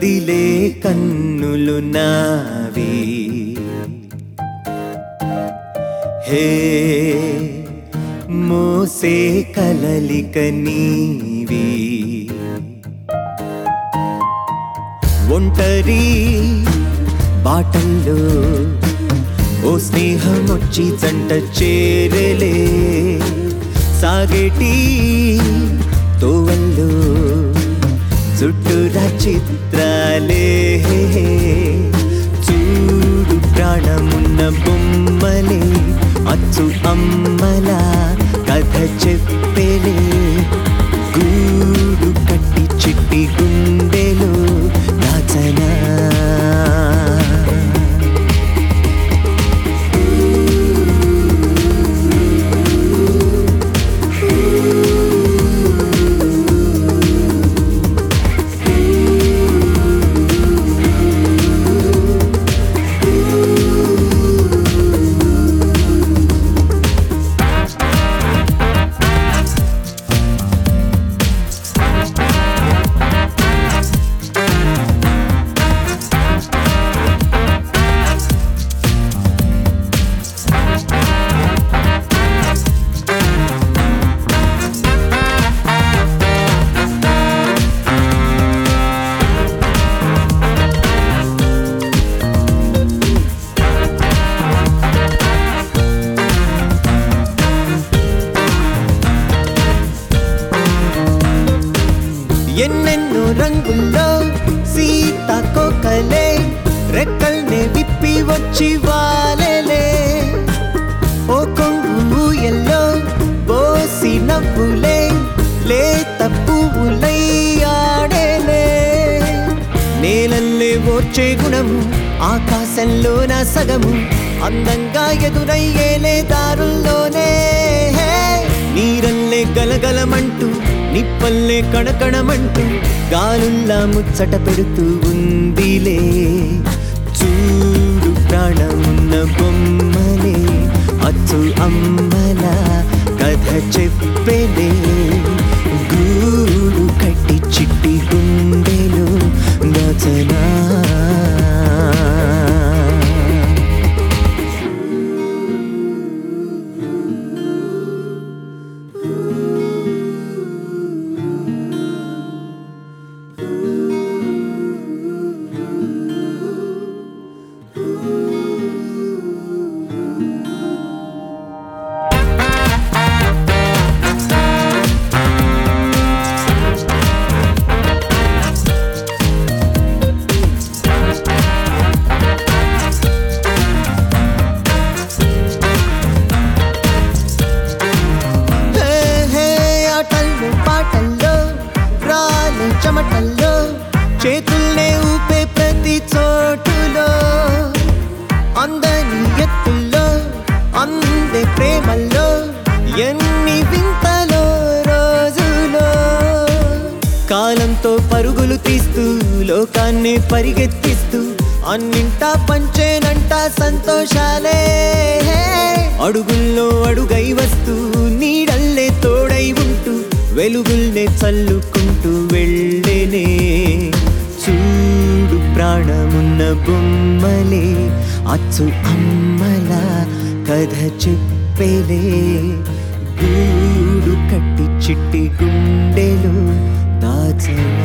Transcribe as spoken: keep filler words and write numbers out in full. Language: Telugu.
కదిలే కన్నులు నావి హే మోసే కలలిక నీవి ఒంటరి బాటల్లో ఓ స్నేహమొచ్చి జంట చేరలే సాగేటి తోవల్లో చుట్టూరా చిత్రాలే చూడు ప్రాణమున్న బొమ్మలే అచ్చు అమ్మలా కథ చెప్పలే గూడు కట్టి చిట్టి గుండెలో దాచనా ఎన్నెన్నో రంగుల్లో సీతాకోకలే రెక్కల్నే విప్పి వచ్చి వాలెలే ఓ కొంగు ఎల్లో బోసి నవ్వులే లేత పువ్వులై ఆడేలే నేలల్లే ఓర్చే గుణము ఆకాశంలో నా సగము అందంగా ఎదురయ్యేలే దారుల్లోనే నీరల్లే గలగలమంటూ నిప్పల్లే కణకణమంటూ గాలుల్లా ముచ్చట పెడుతూ ఉందిలే చూడు ప్రాణమున్న బొమ్మలే అచ్చు అమ్మలా కథ చెప్పలే గూడు కట్టి చిట్టి గుండెలో దాచనా చెమటల్లో చేతుల్నే ఊపే ప్రతి చోటులో అందని ఎత్తుల్లో అందే ప్రేమల్లో ఎన్ని వింతలో రోజులో కాలంతో పరుగులు తీస్తూ లోకాన్ని పరిగెత్తిస్తూ అన్నింటా పంచేనంట సంతోషాలే అడుగుల్లో అడుగై వస్తూ నీడల్లే తోడై ఉంటూ వెలుగుల్నే చల్లుకుంటూ వెళ్ళేనే చూడు ప్రాణమున్న బొమ్మలే అచ్చు అమ్మలా కథ చెప్పలే గూడు కట్టి చిట్టి గుండెలో దాచనా